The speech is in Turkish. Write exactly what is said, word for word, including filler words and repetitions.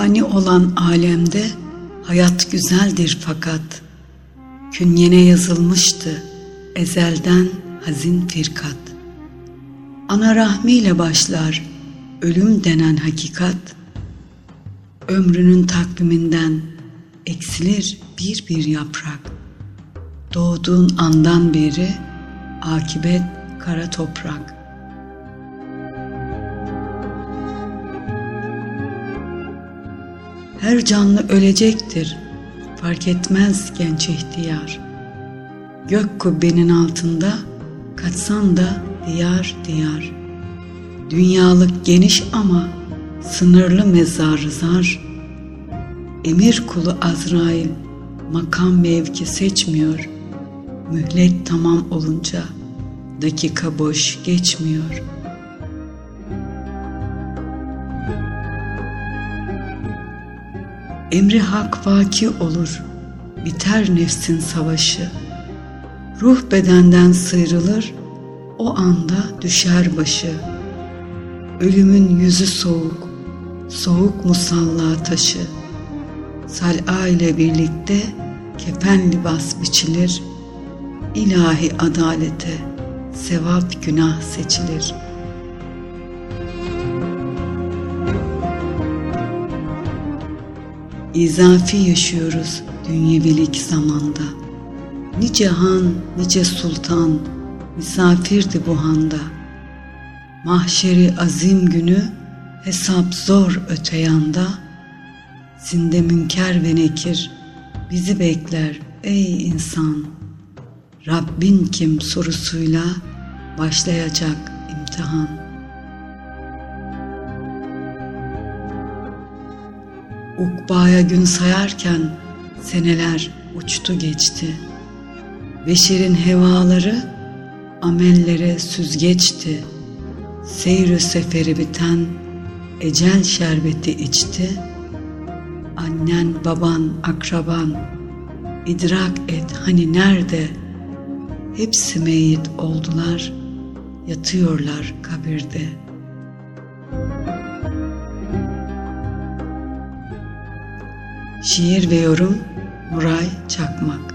Fani olan alemde hayat güzeldir fakat, künyene yazılmıştı ezelden hazin firkat. Ana rahmiyle başlar ölüm denen hakikat, ömrünün takviminden eksilir bir bir yaprak. Doğduğun andan beri akibet kara toprak. Her canlı ölecektir, fark etmez genç ihtiyar. Gök kubbenin altında kaçsan da diyar diyar. Dünyalık geniş ama sınırlı mezar zar. Emir kulu Azrail makam mevki seçmiyor. Mühlet tamam olunca dakika boş geçmiyor. Emri hak vaki olur, biter nefsin savaşı. Ruh bedenden sıyrılır, o anda düşer başı. Ölümün yüzü soğuk, soğuk musalla taşı. Sal'a ile birlikte kefen libas biçilir. İlahi adalete sevap günah seçilir. İzafi yaşıyoruz dünyevilik zamanda. Nice han, nice sultan misafirdi bu handa. Mahşeri azim günü hesap zor öte yanda. Zinde münker ve nekir bizi bekler ey insan. Rabbin kim sorusuyla başlayacak imtihan. Ukbaya gün sayarken seneler uçtu geçti. Beşerin hevaları amellere süzgeçti. Seyr-ü seferi biten ecel şerbeti içti. Annen, baban, akraban idrak et hani nerede? Hepsi meyyit oldular, yatıyorlar kabirde. Şiir ve yorum Nuray Çakmak.